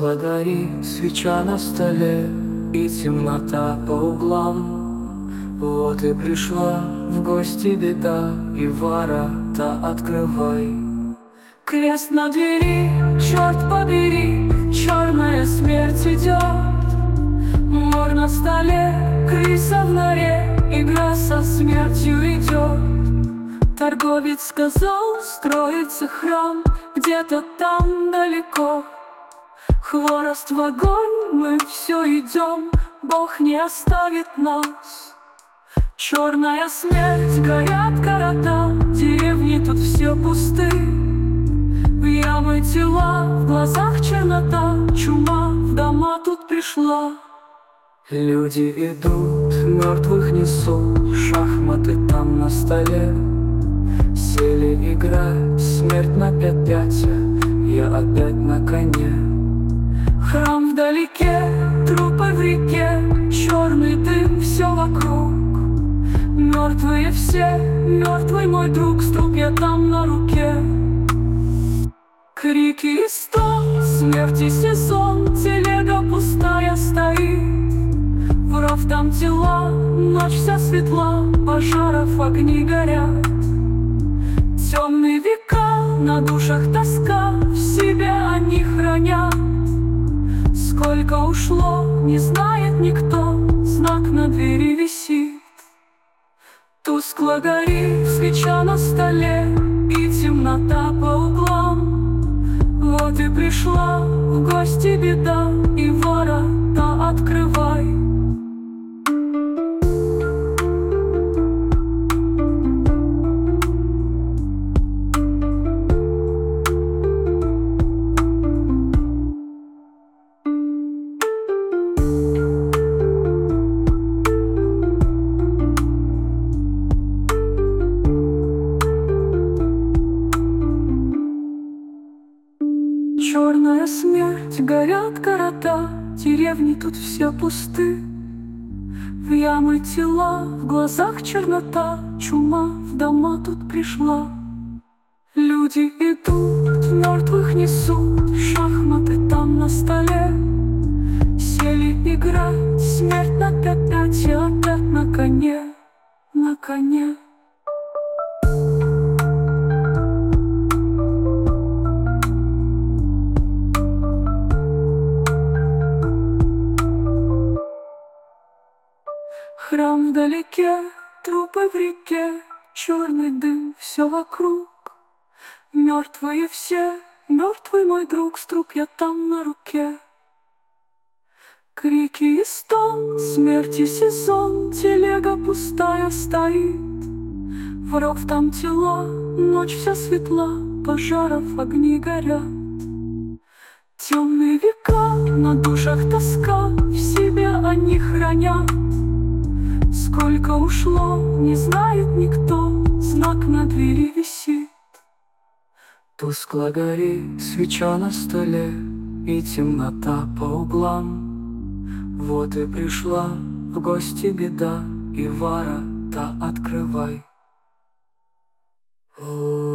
Тускло горит свеча на столе, и темнота по углам. Вот и пришла в гости беда, и ворота открывай. Крест на двери, черт побери, черная смерть идет. Мор на столе, крыса в норе, игра со смертью идет. Торговец сказал, строится храм где-то там далеко. Хворост в огонь, мы все идем, Бог не оставит нас. Черная смерть, горят города, деревни тут все пусты. В ямы тела, в глазах чернота, чума в дома тут пришла. Люди идут, мертвых несут, шахматы там на столе. Сели играть, смерть на пять-пятя, я опять на коне. Храм вдалеке, трупы в реке, черный дым, все вокруг. Мертвые все, мертвый мой друг, струпья там на руке. Крики и стон, смерти сезон, телега пустая стоит. Воров там тела, ночь вся светла, пожаров огни горят. Темные века, на душах тоска, в себе они хранят. Сколько ушло, не знает никто, знак на двери висит. Тускло горит свеча на столе, и темнота по углам. Вот и пришла в гости беда, и ворота открывай. Черная смерть, горят города, деревни тут все пусты. В ямы тела, в глазах чернота, чума в дома тут пришла. Люди идут, мертвых несут, шахматы там на столе. Сели играть, смерть на пять-пять, и опять на коне, на коне. Храм вдалеке, трупы в реке, черный дым, все вокруг. Мертвые все, мертвый мой друг, струпья там на руке. Крики и стон, смерти сезон, телега пустая стоит. Воров там тела, ночь вся светла, пожаров огни горят. Темные века, на душах тоска, в себе они хранят. Сколько ушло, не знает никто, знак на двери висит. Тускло горит свеча на столе, и темнота по углам. Вот и пришла в гости беда, и ворота открывай.